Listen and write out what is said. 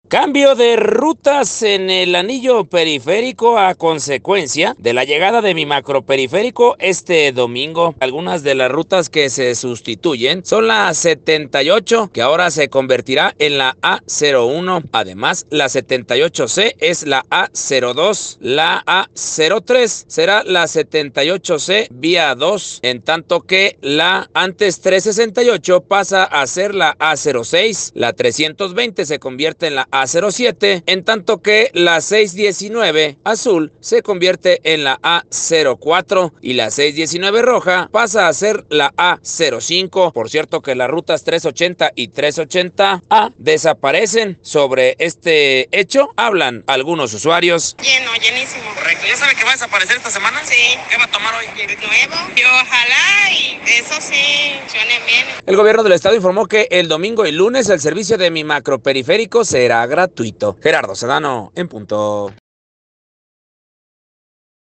Cambio de rutas en el anillo periférico a consecuencia de la llegada de mi macroperiférico este domingo. Algunas de las rutas que se sustituyen son la 78, que ahora se convertirá en la A01. Además, la 78C es la A02. La A03 será la 78C vía 2, en tanto que la antes 368 pasa a ser la A06. La 320 se convierte en la A07, en tanto que la 619 azul se convierte en la A04 y la 619 roja pasa a ser la A05. Por cierto que las rutas 380 y 380A desaparecen. Sobre este hecho hablan algunos usuarios. Llenísimo. Correcto. ¿Ya sabe que va a desaparecer esta semana? Sí. ¿Qué va a tomar hoy? El nuevo. Y ojalá y eso sí funcione bien. El gobierno del estado informó que el domingo y lunes el servicio de mi macroperiférico será gratuito. Gerardo Sedano, en punto.